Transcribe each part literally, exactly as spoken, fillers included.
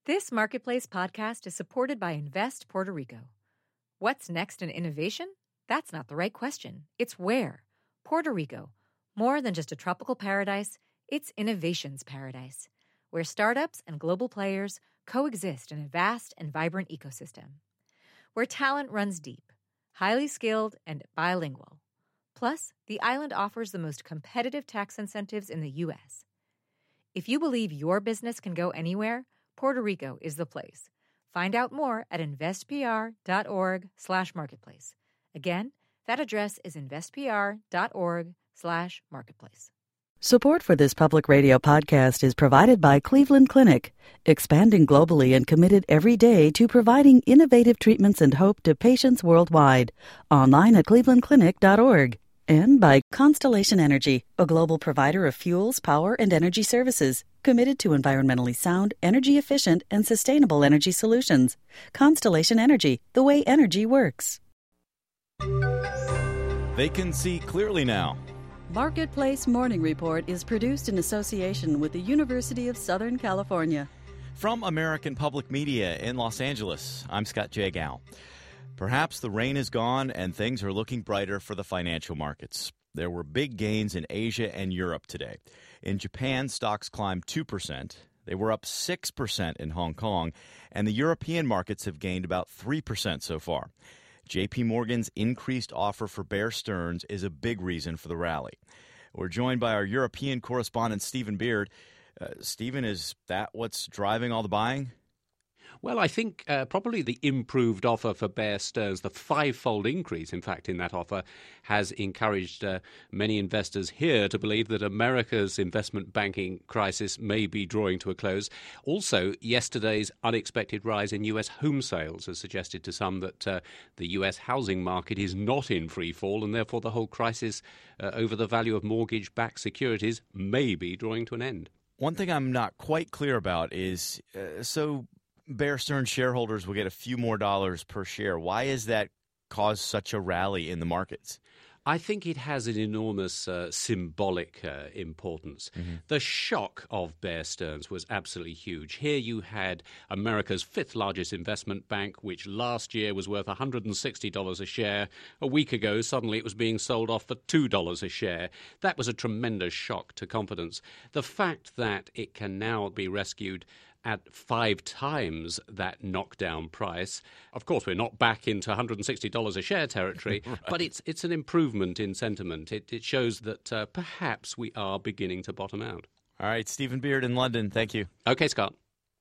This Marketplace podcast is supported by Invest Puerto Rico. What's next in innovation? That's not the right question. It's where. Puerto Rico. More than just a tropical paradise, it's innovation's paradise, where startups and global players coexist in a vast and vibrant ecosystem. Where talent runs deep, highly skilled, and bilingual. Plus, the island offers the most competitive tax incentives in the U S. If you believe your business can go anywhere, Puerto Rico is the place. Find out more at investpr.org slash marketplace. Again, that address is investpr.org slash marketplace. Support for this public radio podcast is provided by Cleveland Clinic, expanding globally and committed every day to providing innovative treatments and hope to patients worldwide. Online at cleveland clinic dot org. And by Constellation Energy, a global provider of fuels, power, and energy services, committed to environmentally sound, energy-efficient, and sustainable energy solutions. Constellation Energy, the way energy works. They can see clearly now. Marketplace Morning Report is produced in association with the University of Southern California. From American Public Media in Los Angeles, I'm Scott J. Gow. Perhaps the rain is gone and things are looking brighter for the financial markets. There were big gains in Asia and Europe today. In Japan, stocks climbed two percent. They were up six percent in Hong Kong, and the European markets have gained about three percent so far. J P. Morgan's increased offer for Bear Stearns is a big reason for the rally. We're joined by our European correspondent, Stephen Beard. Uh, Stephen, is that what's driving all the buying? Well, I think uh, probably the improved offer for Bear Stearns, the five-fold increase, in fact, in that offer, has encouraged uh, many investors here to believe that America's investment banking crisis may be drawing to a close. Also, yesterday's unexpected rise in U S home sales has suggested to some that uh, the U S housing market is not in free fall, and therefore the whole crisis uh, over the value of mortgage-backed securities may be drawing to an end. One thing I'm not quite clear about is, uh, so... Bear Stearns shareholders will get a few more dollars per share. Why has that caused such a rally in the markets? I think it has an enormous uh, symbolic uh, importance. Mm-hmm. The shock of Bear Stearns was absolutely huge. Here you had America's fifth largest investment bank, which last year was worth one hundred sixty dollars a share. A week ago, suddenly it was being sold off for two dollars a share. That was a tremendous shock to confidence. The fact that it can now be rescued at five times that knockdown price. Of course, we're not back into one hundred sixty dollars a share territory, right. But it's it's an improvement in sentiment. It, it shows that uh, perhaps we are beginning to bottom out. All right, Stephen Beard in London. Thank you. Okay, Scott.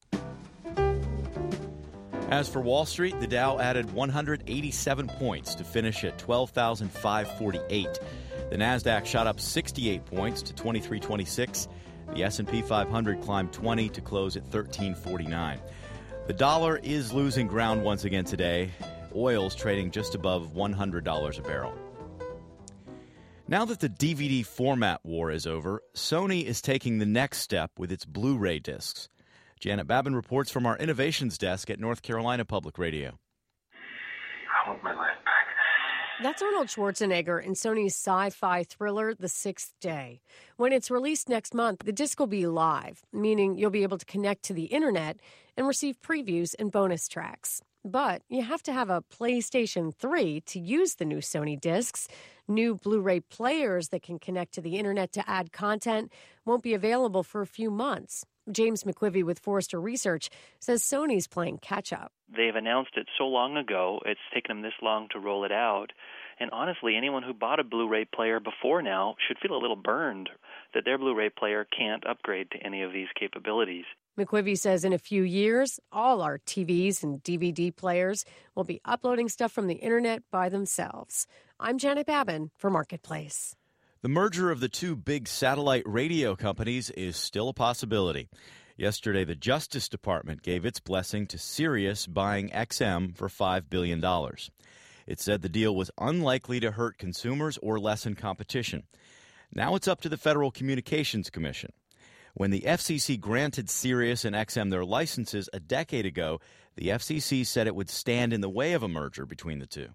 As for Wall Street, the Dow added one hundred eighty-seven points to finish at twelve thousand five hundred forty-eight. The Nasdaq shot up sixty-eight points to twenty-three twenty-six. The S and P five hundred climbed twenty to close at thirteen forty-nine. The dollar is losing ground once again today. Oil's trading just above one hundred dollars a barrel. Now that the D V D format war is over, Sony is taking the next step with its Blu-ray discs. Janet Babin reports from our innovations desk at North Carolina Public Radio. I want my life back. That's Arnold Schwarzenegger in Sony's sci-fi thriller, The Sixth Day. When it's released next month, the disc will be live, meaning you'll be able to connect to the internet and receive previews and bonus tracks. But you have to have a PlayStation three to use the new Sony discs. New Blu-ray players that can connect to the internet to add content won't be available for a few months. James McQuivey with Forrester Research says Sony's playing catch-up. They've announced it so long ago, it's taken them this long to roll it out. And honestly, anyone who bought a Blu-ray player before now should feel a little burned that their Blu-ray player can't upgrade to any of these capabilities. McQuivey says in a few years, all our T Vs and D V D players will be uploading stuff from the internet by themselves. I'm Janet Babin for Marketplace. The merger of the two big satellite radio companies is still a possibility. Yesterday, the Justice Department gave its blessing to Sirius buying X M for five billion dollars. It said the deal was unlikely to hurt consumers or lessen competition. Now it's up to the Federal Communications Commission. When the F C C granted Sirius and X M their licenses a decade ago, the F C C said it would stand in the way of a merger between the two.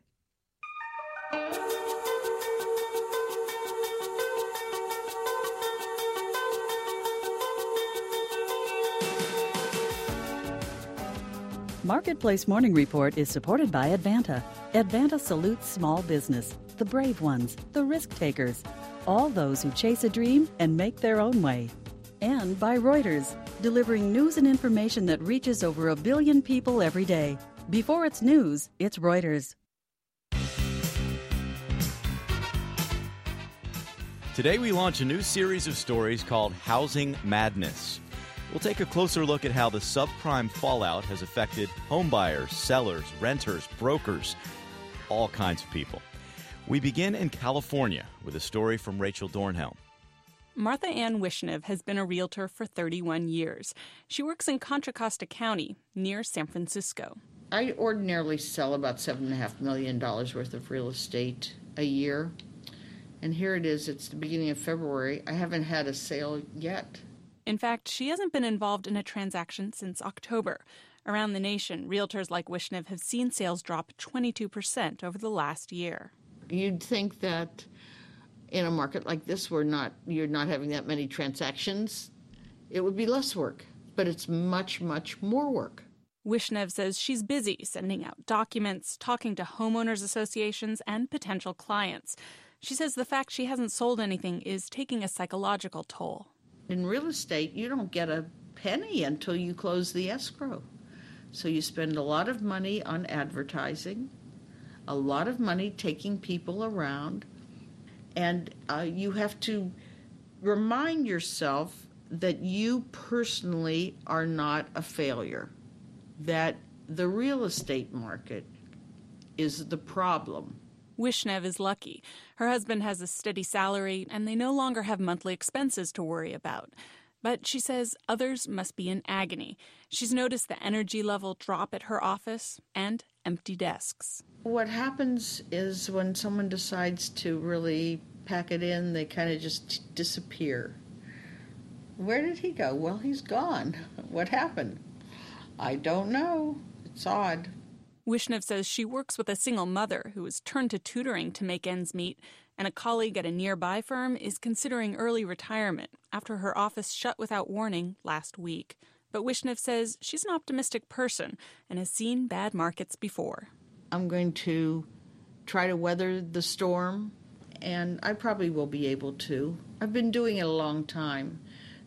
Marketplace Morning Report is supported by Advanta. Advanta salutes small business, the brave ones, the risk takers, all those who chase a dream and make their own way. And by Reuters, delivering news and information that reaches over a billion people every day. Before it's news, it's Reuters. Today we launch a new series of stories called Housing Madness. We'll take a closer look at how the subprime fallout has affected homebuyers, sellers, renters, brokers, all kinds of people. We begin in California with a story from Rachel Dornhelm. Martha Ann Wishnev has been a realtor for thirty-one years. She works in Contra Costa County, near San Francisco. I ordinarily sell about seven point five million dollars worth of real estate a year. And here it is, it's the beginning of February. I haven't had a sale yet. In fact, she hasn't been involved in a transaction since October. Around the nation, realtors like Wishnev have seen sales drop twenty-two percent over the last year. You'd think that in a market like this where not you're not having that many transactions, it would be less work. But it's much, much more work. Wishnev says she's busy sending out documents, talking to homeowners associations and potential clients. She says the fact she hasn't sold anything is taking a psychological toll. In real estate, you don't get a penny until you close the escrow. So you spend a lot of money on advertising, a lot of money taking people around, and uh, you have to remind yourself that you personally are not a failure, that the real estate market is the problem. Wishnev is lucky. Her husband has a steady salary, and they no longer have monthly expenses to worry about. But she says others must be in agony. She's noticed the energy level drop at her office and empty desks. What happens is when someone decides to really pack it in, they kind of just disappear. Where did he go? Well, he's gone. What happened? I don't know. It's odd. Wishnev says she works with a single mother who has turned to tutoring to make ends meet, and a colleague at a nearby firm is considering early retirement after her office shut without warning last week. But Wishnev says she's an optimistic person and has seen bad markets before. I'm going to try to weather the storm, and I probably will be able to. I've been doing it a long time,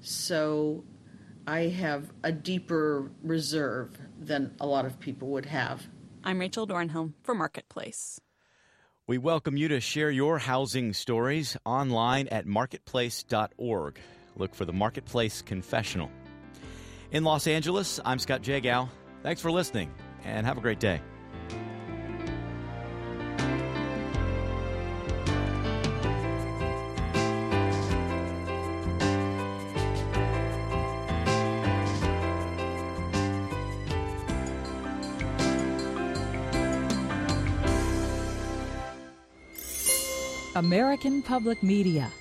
so I have a deeper reserve than a lot of people would have. I'm Rachel Dornhelm for Marketplace. We welcome you to share your housing stories online at marketplace dot org. Look for the Marketplace Confessional. In Los Angeles, I'm Scott Jagow. Thanks for listening, and have a great day. American Public Media.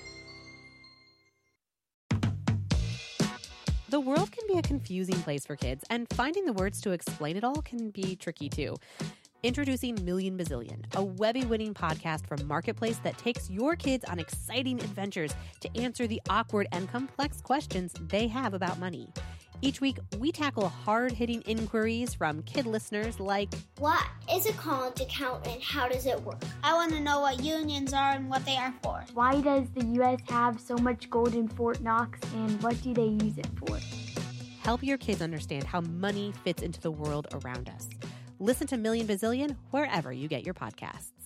The world can be a confusing place for kids, and finding the words to explain it all can be tricky too. Introducing Million Bazillion, a Webby-winning podcast from Marketplace that takes your kids on exciting adventures to answer the awkward and complex questions they have about money. Each week, we tackle hard-hitting inquiries from kid listeners like, what is a college account and how does it work? I want to know what unions are and what they are for. Why does the U S have so much gold in Fort Knox, and what do they use it for? Help your kids understand how money fits into the world around us. Listen to Million Bazillion wherever you get your podcasts.